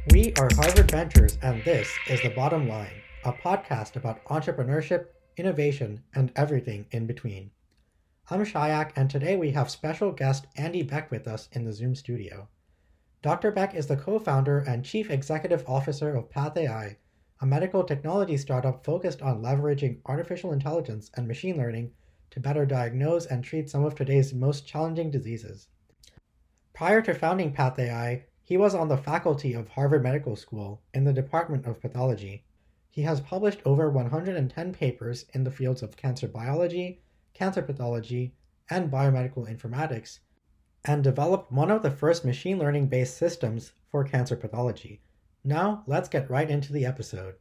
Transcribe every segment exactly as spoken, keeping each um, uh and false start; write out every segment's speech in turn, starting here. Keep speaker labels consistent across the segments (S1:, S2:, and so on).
S1: We are Harvard Ventures, and this is The Bottom Line, a podcast about entrepreneurship, innovation, and everything in between. I'm Shayak, and today we have special guest Andy Beck with us in the Zoom studio. Doctor Beck is the co-founder and chief executive officer of PathAI, a medical technology startup focused on leveraging artificial intelligence and machine learning to better diagnose and treat some of today's most challenging diseases. Prior to founding PathAI, he was on the faculty of Harvard Medical School in the Department of Pathology. He has published over one hundred ten papers in the fields of cancer biology, cancer pathology, and biomedical informatics, and developed one of the first machine learning-based systems for cancer pathology. Now, let's get right into the episode.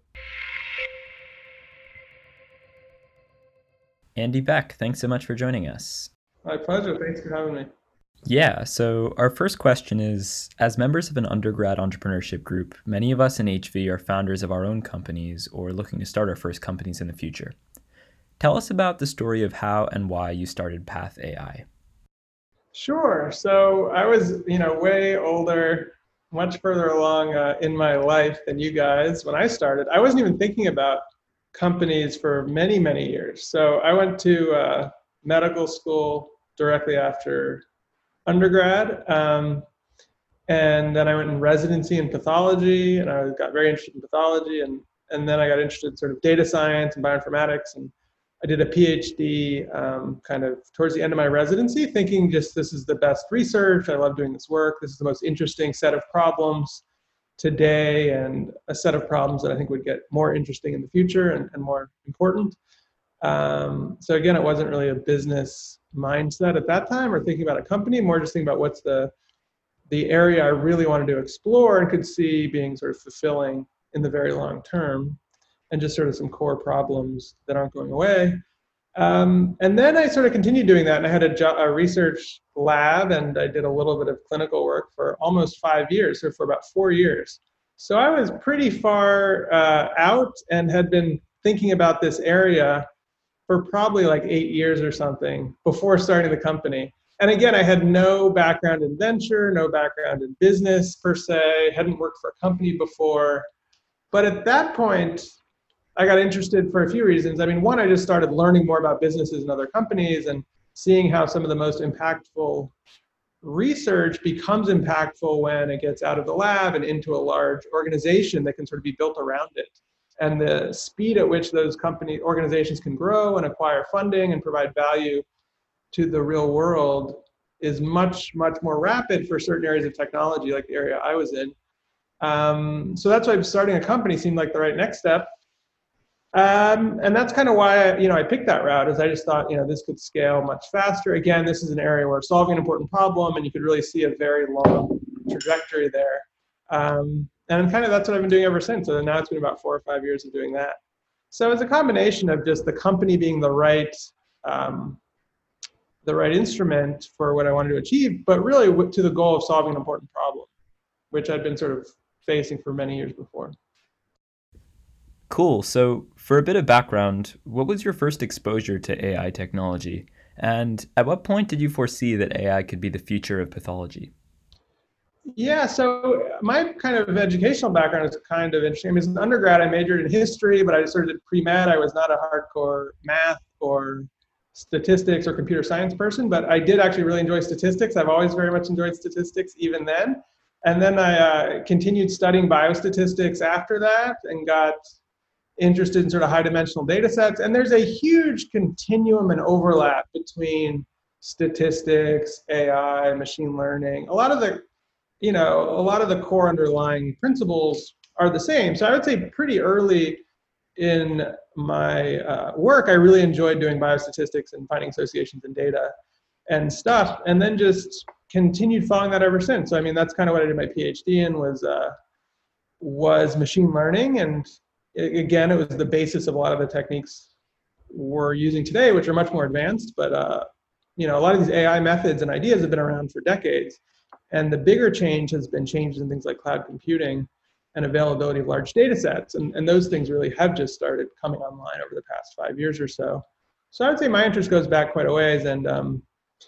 S2: Andy Beck, thanks so much for joining us.
S3: My pleasure. Thanks for having me.
S2: Yeah, so our first question is, as members of an undergrad entrepreneurship group, many of us in H V are founders of our own companies or looking to start our first companies in the future. Tell us about the story of how and why you started PathAI.
S3: Sure. So I was, you know, way older, much further along uh, in my life than you guys when I started. I wasn't even thinking about companies for many, many years. So I went to uh, medical school directly after undergrad, um, and then I went in residency in pathology, and I got very interested in pathology, and and then I got interested in sort of data science and bioinformatics, and I did a PhD um, kind of towards the end of my residency, thinking just this is the best research, I love doing this work, this is the most interesting set of problems today, and a set of problems that I think would get more interesting in the future and, and more important. Um, so again, it wasn't really a business mindset at that time or thinking about a company, more just thinking about what's the the area I really wanted to explore and could see being sort of fulfilling in the very long term, and just sort of some core problems that aren't going away. Um, and then I sort of continued doing that, and I had a, jo- a research lab, and I did a little bit of clinical work for almost five years, or for about four years. So I was pretty far uh, out and had been thinking about this area for probably like eight years or something before starting the company. And again, I had no background in venture, no background in business per se, hadn't worked for a company before. But at that point, I got interested for a few reasons. I mean, one, I just started learning more about businesses and other companies and seeing how some of the most impactful research becomes impactful when it gets out of the lab and into a large organization that can sort of be built around it. And the speed at which those company organizations can grow and acquire funding and provide value to the real world is much, much more rapid for certain areas of technology, like the area I was in. Um, so that's why starting a company seemed like the right next step. Um, and that's kind of why I, you know, I picked that route, is I just thought, you know, this could scale much faster. Again, this is an area where solving an important problem, and you could really see a very long trajectory there. Um, And kind of that's what I've been doing ever since. So now it's been about four or five years of doing that. So it's a combination of just the company being the right, um, the right instrument for what I wanted to achieve, but really to the goal of solving an important problem, which I'd been sort of facing for many years before.
S2: Cool. So for a bit of background, what was your first exposure to A I technology? And at what point did you foresee that A I could be the future of pathology?
S3: Yeah, so my kind of educational background is kind of interesting. I mean, as an undergrad, I majored in history, but I sort of did pre-med. I was not a hardcore math or statistics or computer science person, but I did actually really enjoy statistics. I've always very much enjoyed statistics, even then. And then I uh, continued studying biostatistics after that and got interested in sort of high-dimensional data sets. And there's a huge continuum and overlap between statistics, A I, machine learning. A lot of the you know, a lot of the core underlying principles are the same. So I would say pretty early in my uh, work, I really enjoyed doing biostatistics and finding associations in data and stuff, and then just continued following that ever since. So I mean, that's kind of what I did my PhD in, was uh, was machine learning, and it, again, it was the basis of a lot of the techniques we're using today, which are much more advanced. But uh, you know, a lot of these A I methods and ideas have been around for decades. And the bigger change has been changes in things like cloud computing and availability of large data sets. And, and those things really have just started coming online over the past five years or so. So I would say my interest goes back quite a ways. And um,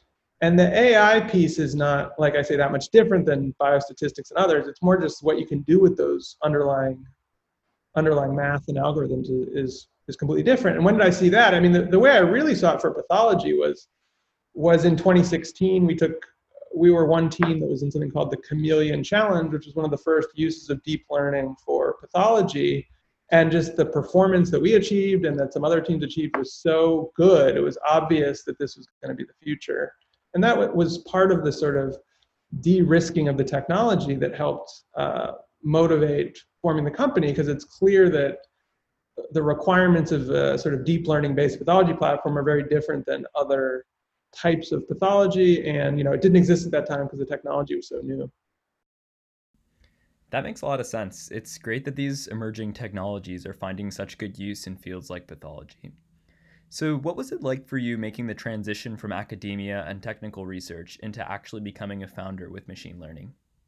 S3: And the A I piece is not, like I say, that much different than biostatistics and others. It's more just what you can do with those underlying underlying math and algorithms is is completely different. And when did I see that? I mean, the, the way I really saw it for pathology was was in twenty sixteen. We took we were one team that was in something called the Chameleon Challenge, which was one of the first uses of deep learning for pathology. And just the performance that we achieved and that some other teams achieved was so good. It was obvious that this was going to be the future. And that was part of the sort of de-risking of the technology that helped uh, motivate forming the company, because it's clear that the requirements of a sort of deep learning based pathology platform are very different than other types of pathology. And, you know, it didn't exist at that time because the technology was so new.
S2: That makes a lot of sense. It's great that these emerging technologies are finding such good use in fields like pathology. So what was it like for you making the transition from academia and technical research into actually becoming a founder with machine learning?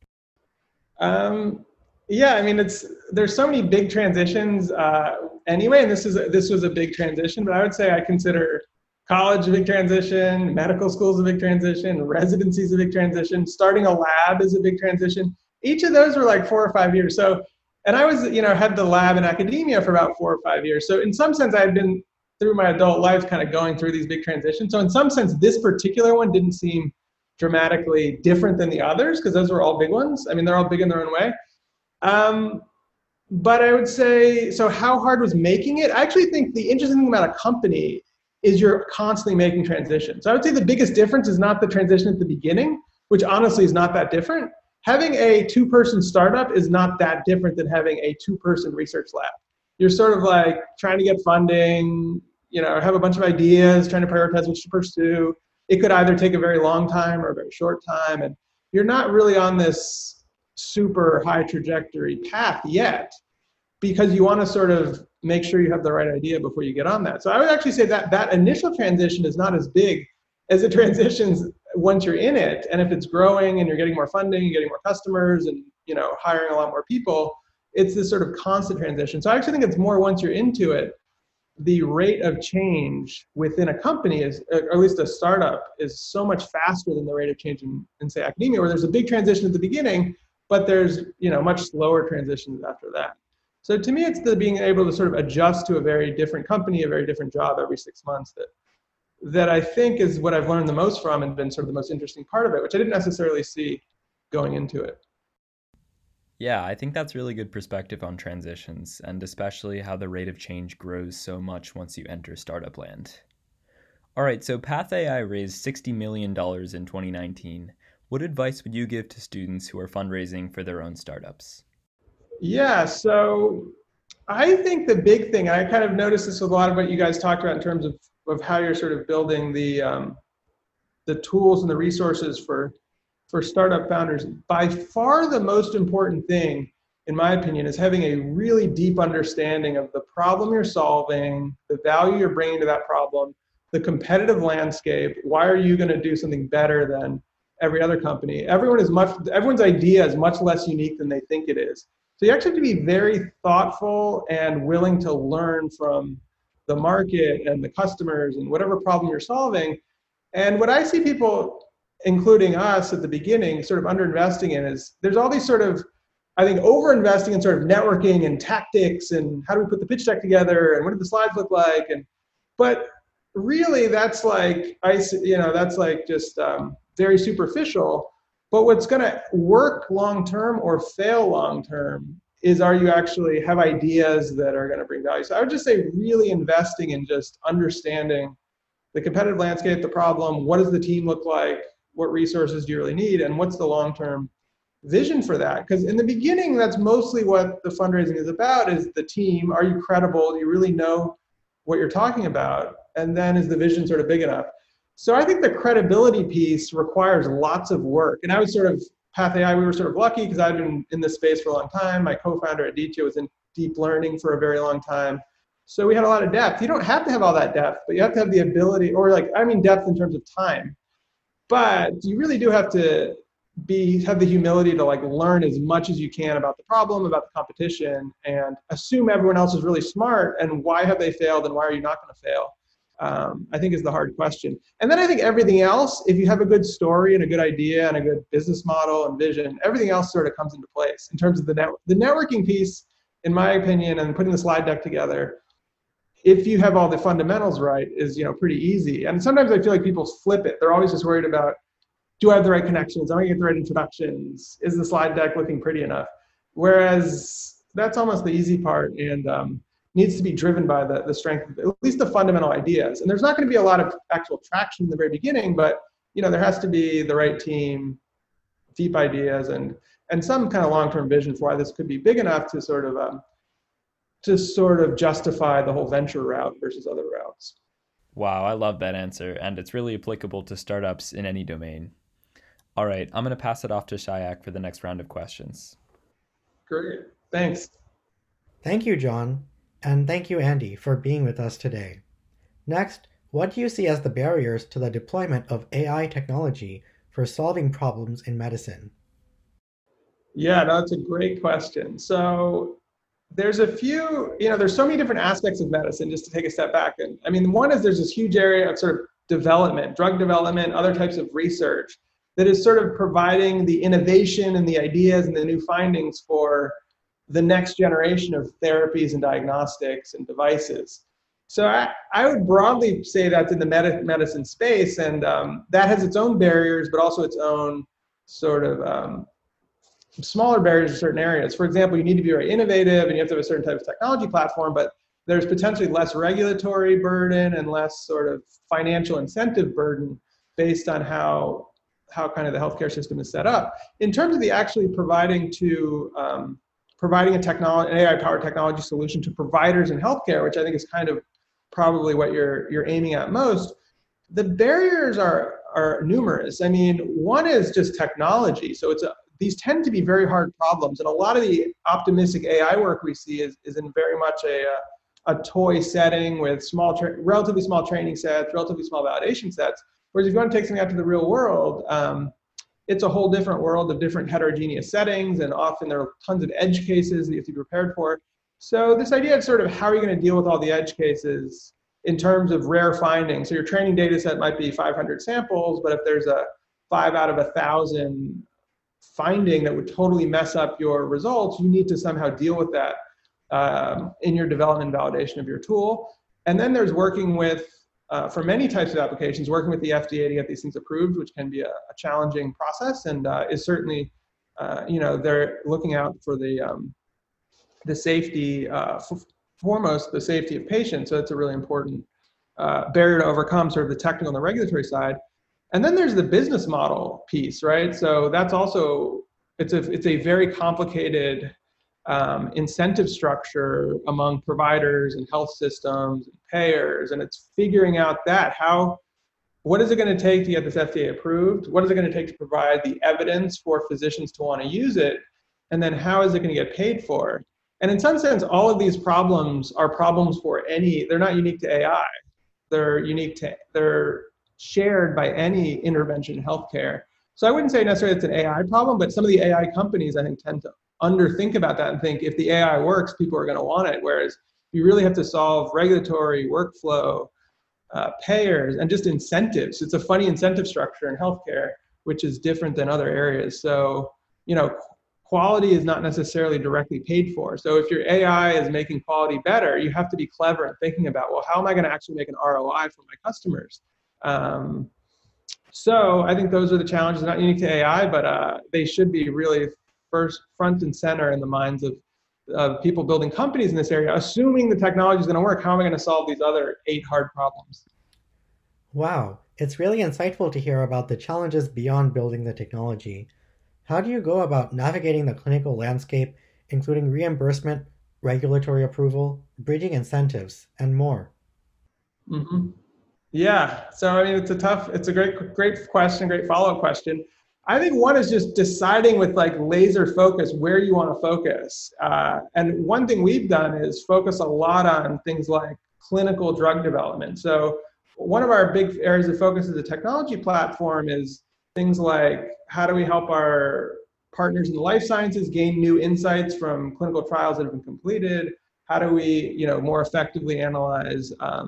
S3: Um, yeah, I mean, it's there's so many big transitions uh, anyway, and this is a, this was a big transition. But I would say I consider college a big transition, medical school is a big transition, residency is a big transition, starting a lab is a big transition. Each of those were like four or five years. So, and I was, you know, had the lab in academia for about four or five years. So in some sense, I had been through my adult life kind of going through these big transitions. So in some sense, this particular one didn't seem dramatically different than the others, because those were all big ones. I mean, they're all big in their own way. Um, but I would say, so how hard was making it? I actually think the interesting thing about a company is you're constantly making transitions. So I would say the biggest difference is not the transition at the beginning, which honestly is not that different. Having a two-person startup is not that different than having a two-person research lab. You're sort of like trying to get funding, you know, have a bunch of ideas, trying to prioritize which to pursue. It could either take a very long time or a very short time. And you're not really on this super high trajectory path yet, because you want to sort of make sure you have the right idea before you get on that. So I would actually say that that initial transition is not as big as it transitions once you're in it. And if it's growing and you're getting more funding, and getting more customers, and, you know, hiring a lot more people, it's this sort of constant transition. So I actually think it's more once you're into it, the rate of change within a company is, or at least a startup, is so much faster than the rate of change in, in say, academia, where there's a big transition at the beginning, but there's, you know, much slower transitions after that. So to me, it's the being able to sort of adjust to a very different company, a very different job every six months that that I think is what I've learned the most from, and been sort of the most interesting part of it, which I didn't necessarily see going into it.
S2: Yeah, I think that's really good perspective on transitions, and especially how the rate of change grows so much once you enter startup land. All right, so PathAI raised sixty million dollars in twenty nineteen. What advice would you give to students who are fundraising for their own startups?
S3: Yeah, so I think the big thing, I kind of noticed this with a lot of what you guys talked about in terms of, of how you're sort of building the um, the tools and the resources for for startup founders. By far the most important thing, in my opinion, is having a really deep understanding of the problem you're solving, the value you're bringing to that problem, the competitive landscape. Why are you going to do something better than every other company? Everyone is much, everyone's idea is much less unique than they think it is. So you actually have to be very thoughtful and willing to learn from the market and the customers and whatever problem you're solving. And what I see people, including us at the beginning, sort of underinvesting in is there's all these sort of, I think, over-investing in sort of networking and tactics and how do we put the pitch deck together and what do the slides look like? And but really that's like, I, you know, that's like just um, very superficial. But what's going to work long-term or fail long-term is, are you actually have ideas that are going to bring value? So I would just say really investing in just understanding the competitive landscape, the problem, what does the team look like, what resources do you really need, and what's the long-term vision for that? Because in the beginning, that's mostly what the fundraising is about, is the team. Are you credible? Do you really know what you're talking about? And then is the vision sort of big enough? So I think the credibility piece requires lots of work. And I was sort of, PathAI, we were sort of lucky because I've been in this space for a long time. My co-founder Aditya was in deep learning for a very long time. So we had a lot of depth. You don't have to have all that depth, but you have to have the ability, or like, I mean depth in terms of time. But you really do have to be have the humility to like learn as much as you can about the problem, about the competition, and assume everyone else is really smart, and why have they failed and why are you not going to fail? um, I think is the hard question. And then I think everything else, if you have a good story and a good idea and a good business model and vision, everything else sort of comes into place in terms of the net, the networking piece, in my opinion, and putting the slide deck together. If you have all the fundamentals right, is, you know, pretty easy. And sometimes I feel like people flip it. They're always just worried about, do I have the right connections? Am I gonna get the right introductions? Is the slide deck looking pretty enough? Whereas that's almost the easy part, and um, needs to be driven by the, the strength of at least the fundamental ideas. And there's not going to be a lot of actual traction in the very beginning, but you know, there has to be the right team, deep ideas, and and some kind of long-term vision for why this could be big enough to sort of um, to sort of justify the whole venture route versus other routes.
S2: Wow, I love that answer, and it's really applicable to startups in any domain. All right, I'm going to pass it off to Shayak for the next round of questions.
S3: Great, thanks.
S1: Thank you, John, and thank you, Andy, for being with us today. Next, what do you see as the barriers to the deployment of A I technology for solving problems in medicine?
S3: Yeah, no, that's a great question. So there's a few, you know, there's so many different aspects of medicine, just to take a step back. And I mean, one is there's this huge area of sort of development, drug development, other types of research that is sort of providing the innovation and the ideas and the new findings for the next generation of therapies and diagnostics and devices. So I, I would broadly say that's in the med- medicine space, and um, that has its own barriers, but also its own sort of um, smaller barriers in certain areas. For example, you need to be very innovative and you have to have a certain type of technology platform, but there's potentially less regulatory burden and less sort of financial incentive burden based on how how kind of the healthcare system is set up. In terms of the actually providing to um, providing a technology, an A I-powered technology solution to providers in healthcare, which I think is kind of probably what you're you're aiming at most, the barriers are are numerous. I mean, one is just technology. So it's a, these tend to be very hard problems, and a lot of the optimistic A I work we see is is in very much a a, a toy setting with small, tra- relatively small training sets, relatively small validation sets. Whereas if you want to take something out to the real world, um, it's a whole different world of different heterogeneous settings, and often there are tons of edge cases that you have to be prepared for. So this idea of sort of how are you going to deal with all the edge cases in terms of rare findings. So your training data set might be five hundred samples, but if there's a five out of a thousand finding that would totally mess up your results, you need to somehow deal with that um, in your development and validation of your tool. And then there's working with, uh, for many types of applications, working with the F D A to get these things approved, which can be a, a challenging process, and uh, is certainly, uh, you know, they're looking out for the um, the safety, uh, f- foremost the safety of patients. So it's a really important uh, barrier to overcome, sort of the technical and the regulatory side. And then there's the business model piece, right? So that's also, it's a, it's a very complicated um, incentive structure among providers and health systems and payers. And it's figuring out that, how, what is it going to take to get this F D A approved? What is it going to take to provide the evidence for physicians to want to use it? And then how is it going to get paid for? And in some sense, all of these problems are problems for any, they're not unique to A I. They're unique to, they're shared by any intervention in healthcare. So I wouldn't say necessarily it's an A I problem, but some of the A I companies, I think, tend to underthink about that and think if the A I works, people are going to want it. Whereas you really have to solve regulatory, workflow, uh, payers, and just incentives. It's a funny incentive structure in healthcare, which is different than other areas. So, you know, quality is not necessarily directly paid for. So if your A I is making quality better, you have to be clever and thinking about, well, how am I going to actually make an R O I for my customers? Um, so I think those are the challenges, not unique to A I, but uh, they should be really first, front and center in the minds of, of people building companies in this area. Assuming the technology is going to work, how am I going to solve these other eight hard problems?
S1: Wow, it's really insightful to hear about the challenges beyond building the technology. How do you go about navigating the clinical landscape, including reimbursement, regulatory approval, bridging incentives, and more?
S3: Mm-hmm. Yeah, so I mean, it's a tough, it's a great, great question, great follow-up question. I think one is just deciding with like laser focus where you want to focus. Uh, and one thing we've done is focus a lot on things like clinical drug development. So one of our big areas of focus as a technology platform is things like, how do we help our partners in the life sciences gain new insights from clinical trials that have been completed? How do we, you know, more effectively analyze um,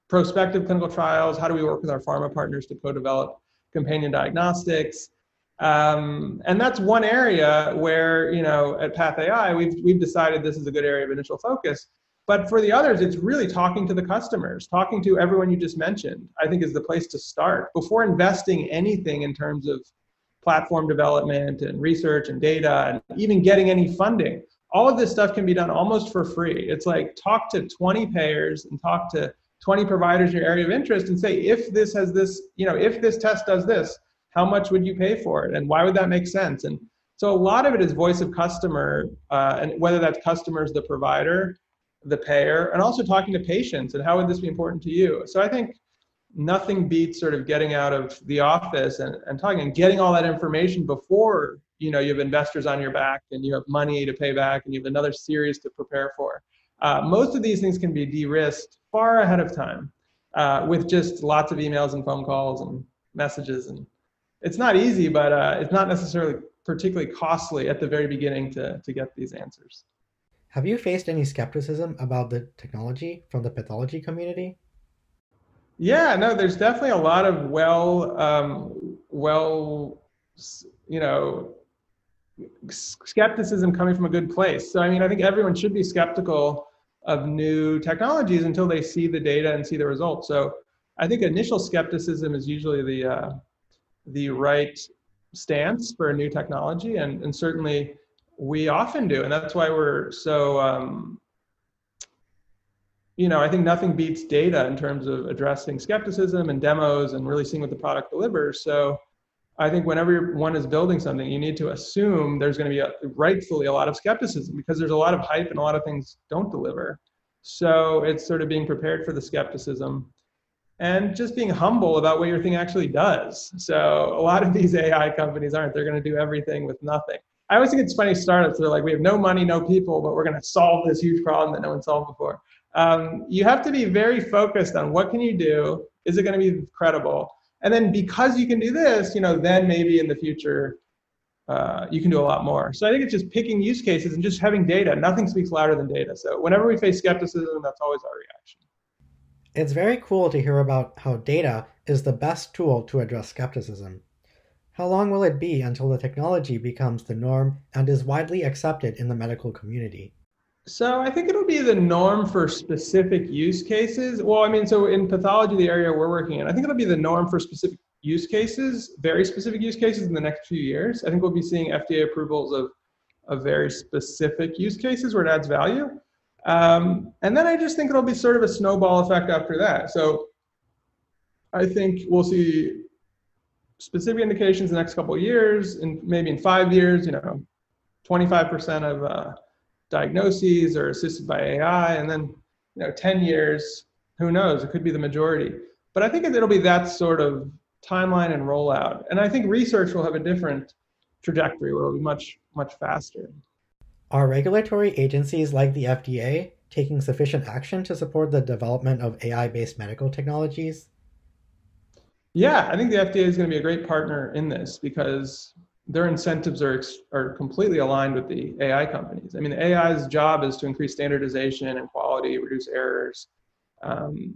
S3: prospective clinical trials? How do we work with our pharma partners to co-develop companion diagnostics? Um, and that's one area where, you know, at PathAI, we've, we've decided this is a good area of initial focus. But for the others, it's really talking to the customers, talking to everyone you just mentioned, I think is the place to start before investing anything in terms of platform development and research and data and even getting any funding. All of this stuff can be done almost for free. It's like talk to twenty payers and talk to twenty providers in your area of interest and say, if this has this, you know, if this test does this, how much would you pay for it? And why would that make sense? And so a lot of it is voice of customer, uh, and whether that's customers, the provider, the payer, and also talking to patients and how would this be important to you? So I think nothing beats sort of getting out of the office and, and talking and getting all that information before, you know, you have investors on your back and you have money to pay back and you have another series to prepare for. Uh, most of these things can be de-risked far ahead of time uh, with just lots of emails and phone calls and messages. And it's not easy, but uh, it's not necessarily particularly costly at the very beginning to, to get these answers.
S1: Have you faced any skepticism about the technology from the pathology community?
S3: Yeah, no, there's definitely a lot of well, um, well, you know, skepticism coming from a good place. So, I mean, I think everyone should be skeptical of new technologies until they see the data and see the results. So I think initial skepticism is usually the, uh, the right stance for a new technology. And, and certainly we often do. And that's why we're so, um, you know, I think nothing beats data in terms of addressing skepticism and demos and really seeing what the product delivers. So I think whenever one is building something, you need to assume there's going to be a, rightfully a lot of skepticism because there's a lot of hype and a lot of things don't deliver. So it's sort of being prepared for the skepticism and just being humble about what your thing actually does. So a lot of these A I companies aren't. They're going to do everything with nothing. I always think it's funny, startups, they're like, we have no money, no people, but we're going to solve this huge problem that no one solved before. Um, you have to be very focused on what can you do? Is it going to be credible? And then because you can do this, you know, then maybe in the future, uh, you can do a lot more. So I think it's just picking use cases and just having data. Nothing speaks louder than data. So whenever we face skepticism, that's always our reaction.
S1: It's very cool to hear about how data is the best tool to address skepticism. How long will it be until the technology becomes the norm and is widely accepted in the medical community?
S3: So I think it'll be the norm for specific use cases. Well, I mean, so in pathology, the area we're working in, I think it'll be the norm for specific use cases, very specific use cases in the next few years. I think we'll be seeing F D A approvals of, of very specific use cases where it adds value. Um, and then I just think it'll be sort of a snowball effect after that. So I think we'll see specific indications in the next couple of years, and maybe in five years, you know, twenty-five percent of uh, diagnoses are assisted by A I, and then, you know, ten years, who knows, it could be the majority. But I think it'll be that sort of timeline and rollout. And I think research will have a different trajectory where it'll be much, much faster.
S1: Are regulatory agencies like the F D A taking sufficient action to support the development of A I-based medical technologies?
S3: Yeah, I think the F D A is going to be a great partner in this because their incentives are are completely aligned with the A I companies. I mean, the A I's job is to increase standardization and quality, reduce errors. Um,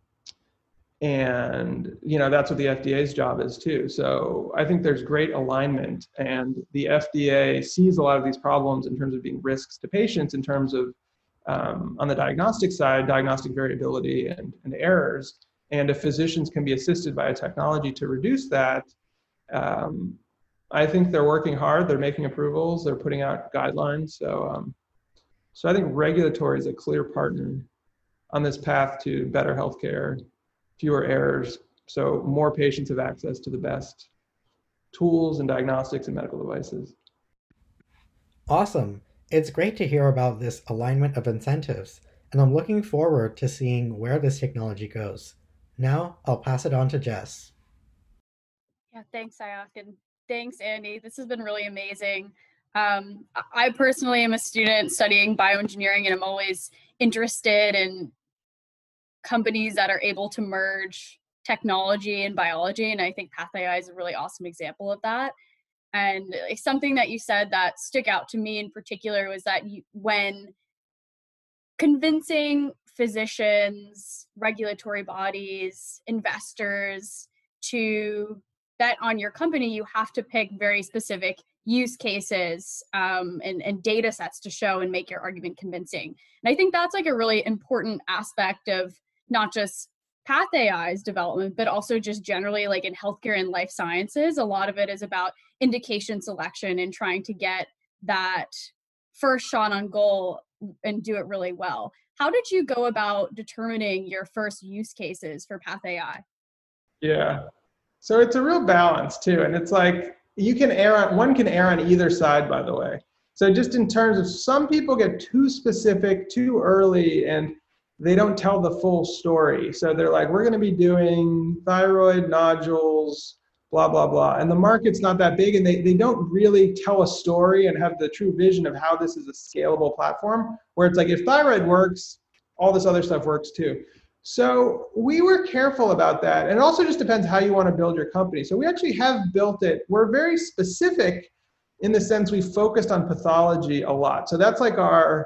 S3: and, you know, that's what the F D A's job is too. So I think there's great alignment, and the F D A sees a lot of these problems in terms of being risks to patients, in terms of, um, on the diagnostic side, diagnostic variability and, and errors. And if physicians can be assisted by a technology to reduce that, um, I think they're working hard. They're making approvals. They're putting out guidelines. So, um, so I think regulatory is a clear partner on this path to better healthcare, fewer errors, so more patients have access to the best tools and diagnostics and medical devices.
S1: Awesome. It's great to hear about this alignment of incentives, and I'm looking forward to seeing where this technology goes. Now, I'll pass it on to Jess.
S4: Yeah, thanks, Sayak, and thanks, Andy. This has been really amazing. Um, I personally am a student studying bioengineering, and I'm always interested in companies that are able to merge technology and biology, and I think PathAI is a really awesome example of that. And something that you said that stuck out to me in particular was that you, when convincing physicians, regulatory bodies, investors to bet on your company, you have to pick very specific use cases um, and, and data sets to show and make your argument convincing. And I think that's like a really important aspect of not just Path A I's development, but also just generally like in healthcare and life sciences. A lot of it is about indication selection and trying to get that first shot on goal and do it really well. How did you go about determining your first use cases for Path A I?
S3: Yeah. So it's a real balance too. And it's like, you can err on, one can err on either side, by the way. So just in terms of some people get too specific too early and they don't tell the full story. So they're like, we're going to be doing thyroid nodules, blah, blah, blah. And the market's not that big and they, they don't really tell a story and have the true vision of how this is a scalable platform where it's like, if thyroid works, all this other stuff works too. So we were careful about that. And it also just depends how you want to build your company. So we actually have built it. We're very specific in the sense we focused on pathology a lot. So that's like our,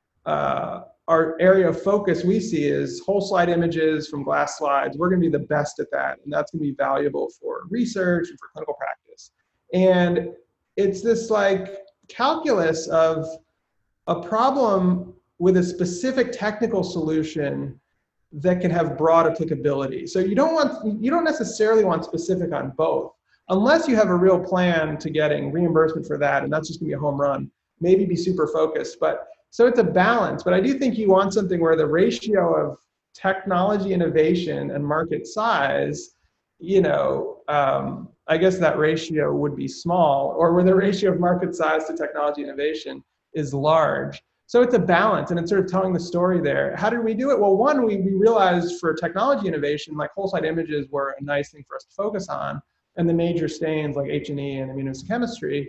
S3: uh, our area of focus we see is whole slide images from glass slides. We're going to be the best at that. And that's going to be valuable for research and for clinical practice. And it's this like calculus of a problem with a specific technical solution that can have broad applicability. So you don't want, you don't necessarily want specific on both, unless you have a real plan to getting reimbursement for that, and that's just gonna be a home run, maybe be super focused. But so it's a balance, but I do think you want something where the ratio of technology innovation and market size, you know, um, I guess that ratio would be small, or where the ratio of market size to technology innovation is large. So it's a balance, and it's sort of telling the story there. How did we do it? Well, one, we, we realized for technology innovation, like whole slide images were a nice thing for us to focus on, and the major stains like H and E and immunohistochemistry.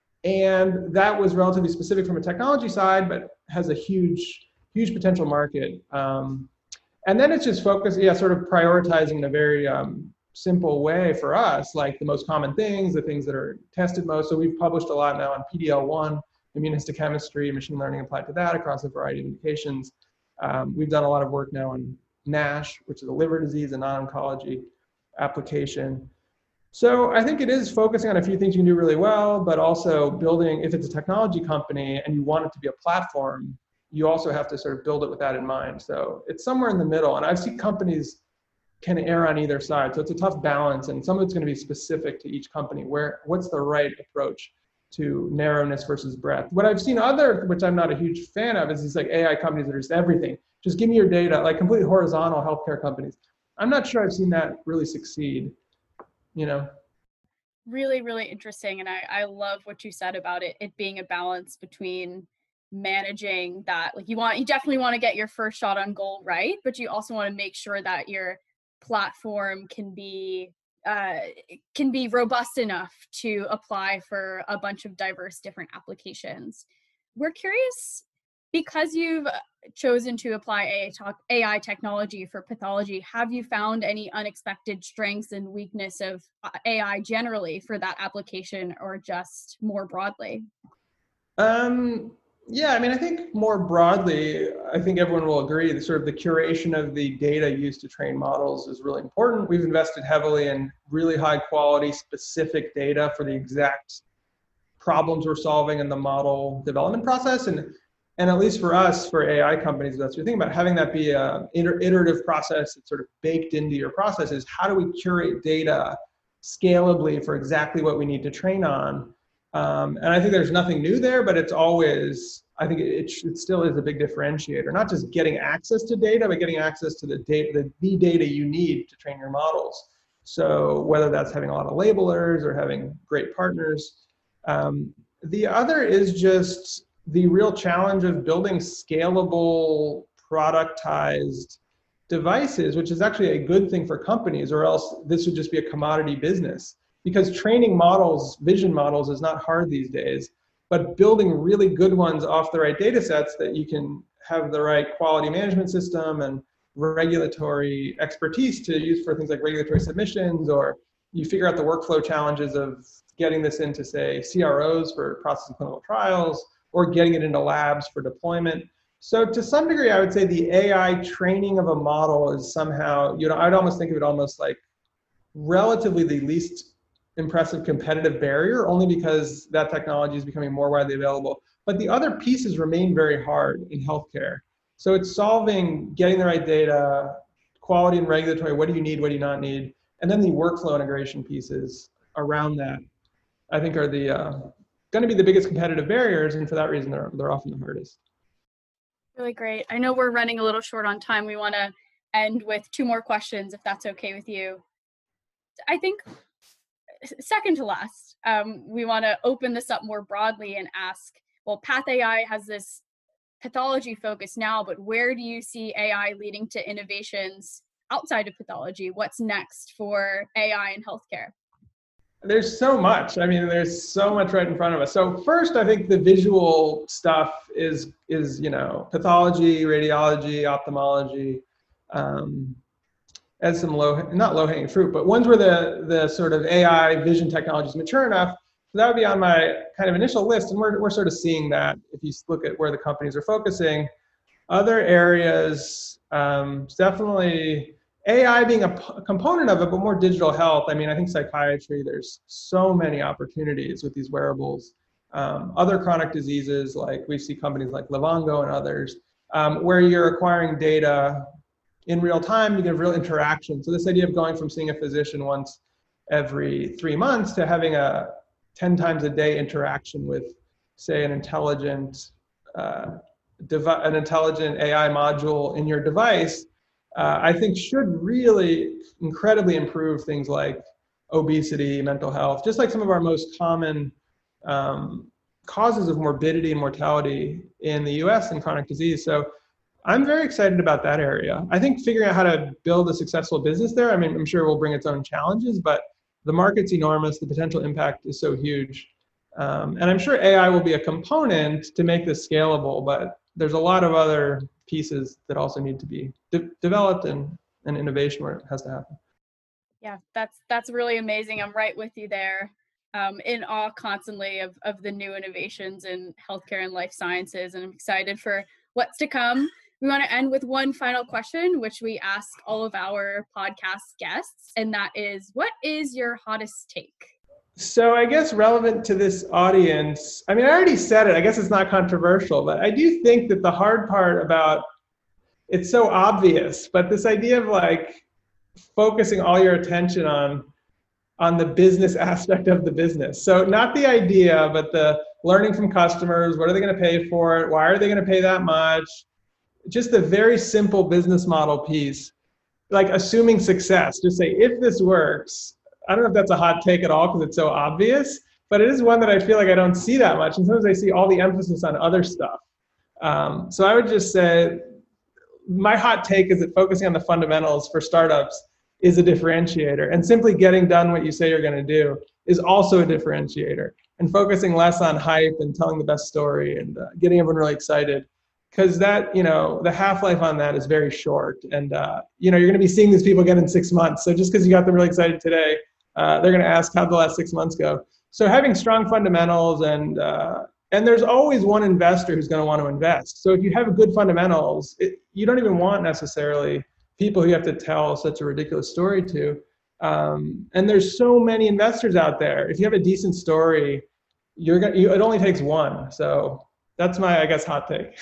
S3: And that was relatively specific from a technology side, but has a huge, huge potential market. Um, and then it's just focus, yeah, sort of prioritizing in a very um, simple way for us, like the most common things, the things that are tested most. So we've published a lot now on P D L one, immunohistochemistry, machine learning applied to that across a variety of indications. Um, we've done a lot of work now on NASH, which is a liver disease, a non-oncology application. So I think it is focusing on a few things you can do really well, but also building, if it's a technology company and you want it to be a platform, you also have to sort of build it with that in mind. So it's somewhere in the middle. And I've seen companies can err on either side. So it's a tough balance, and some of it's going to be specific to each company. Where, what's the right approach to narrowness versus breadth? What I've seen other, which I'm not a huge fan of, is these like A I companies that are just everything. Just give me your data, like completely horizontal healthcare companies. I'm not sure I've seen that really succeed, you know?
S4: Really, really interesting. And I, I love what you said about it, it being a balance between managing that. Like you want, you definitely want to get your first shot on goal right, but you also want to make sure that your platform can be uh, can be robust enough to apply for a bunch of diverse different applications. We're curious, because you've chosen to apply A I technology for pathology, have you found any unexpected strengths and weakness of A I generally for that application, or just more broadly?
S3: Um, yeah, I mean, I think more broadly, I think everyone will agree that sort of the curation of the data used to train models is really important. We've invested heavily in really high quality, specific data for the exact problems we're solving in the model development process. And And at least for us, for A I companies, that's your thing about having that be an iterative process that's sort of baked into your process is how do we curate data scalably for exactly what we need to train on? Um, and I think there's nothing new there, but it's always, I think it, it still is a big differentiator, not just getting access to data, but getting access to the data, the, the data you need to train your models. So whether that's having a lot of labelers or having great partners. Um, the other is just the real challenge of building scalable, productized devices, which is actually a good thing for companies, or else this would just be a commodity business. Because training models, vision models, is not hard these days, but building really good ones off the right data sets that you can have the right quality management system and regulatory expertise to use for things like regulatory submissions, or you figure out the workflow challenges of getting this into, say, C R Os for processing clinical trials, or getting it into labs for deployment. So to some degree, I would say the A I training of a model is somehow, you know, I'd almost think of it almost like relatively the least impressive competitive barrier, only because that technology is becoming more widely available. But the other pieces remain very hard in healthcare. So it's solving, getting the right data, quality and regulatory, what do you need, what do you not need, and then the workflow integration pieces around that, I think are the uh, going to be the biggest competitive barriers, and for that reason, they're they're often the hardest.
S4: Really great. I know we're running a little short on time. We want to end with two more questions, if that's okay with you. I think second to last, um, we want to open this up more broadly and ask, well, PathAI has this pathology focus now, but where do you see A I leading to innovations outside of pathology? What's next for A I in healthcare?
S3: There's so much. I mean, there's so much right in front of us. So first, I think the visual stuff is, is you know, pathology, radiology, ophthalmology, um, as some low, not low-hanging fruit, but ones where the, the sort of A I vision technology is mature enough. So that would be on my kind of initial list, and we're, we're sort of seeing that if you look at where the companies are focusing. Other areas, um, definitely A I being a, p- a component of it, but more digital health. I mean, I think psychiatry, there's so many opportunities with these wearables. Um, other chronic diseases, like we see companies like Livongo and others, um, where you're acquiring data in real time, you can have real interaction. So this idea of going from seeing a physician once every three months to having a ten times a day interaction with, say, an intelligent, uh, dev- an intelligent A I module in your device, uh, I think should really incredibly improve things like obesity, mental health, just like some of our most common um, causes of morbidity and mortality in the U S and chronic disease. So I'm very excited about that area. I think figuring out how to build a successful business there, I mean, I'm sure it will bring its own challenges, but the market's enormous, the potential impact is so huge. Um, and I'm sure A I will be a component to make this scalable, but there's a lot of other pieces that also need to be de- developed and, and innovation where it has to happen.
S4: Yeah, that's that's really amazing. I'm right with you there. Um, in awe constantly of, of the new innovations in healthcare and life sciences, and I'm excited for what's to come. We want to end with one final question, which we ask all of our podcast guests, and that is, what is your hottest take?
S3: So I guess relevant to this audience, I mean, I already said it, I guess it's not controversial, but I do think that the hard part about, it's so obvious, but this idea of like focusing all your attention on, on the business aspect of the business. So not the idea, but the learning from customers, what are they going to pay for it? Why are they going to pay that much? Just the very simple business model piece, like assuming success, just say, if this works, I don't know if that's a hot take at all because it's so obvious, but it is one that I feel like I don't see that much. And sometimes I see all the emphasis on other stuff. Um, so I would just say, my hot take is that focusing on the fundamentals for startups is a differentiator. And simply getting done what you say you're going to do is also a differentiator. And focusing less on hype and telling the best story and uh, getting everyone really excited. Because that, you know, the half-life on that is very short. And, uh, you know, you're going to be seeing these people again in six months. So just because you got them really excited today, uh, they're going to ask, how'd the last six months go? So having strong fundamentals, and uh, and there's always one investor who's going to want to invest. So if you have good fundamentals, it, you don't even want necessarily people who you have to tell such a ridiculous story to. Um, and there's so many investors out there. If you have a decent story, you're gonna, you, it only takes one. So that's my, I guess, hot take.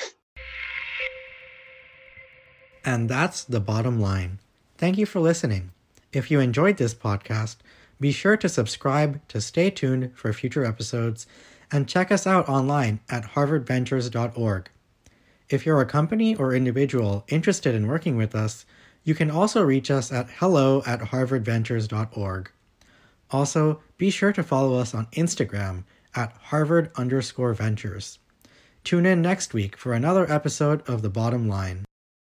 S1: And that's the bottom line. Thank you for listening. If you enjoyed this podcast, be sure to subscribe to stay tuned for future episodes and check us out online at harvard ventures dot org. If you're a company or individual interested in working with us, you can also reach us at hello at harvard ventures dot org. Also, be sure to follow us on Instagram at harvard underscore ventures. Tune in next week for another episode of The Bottom Line.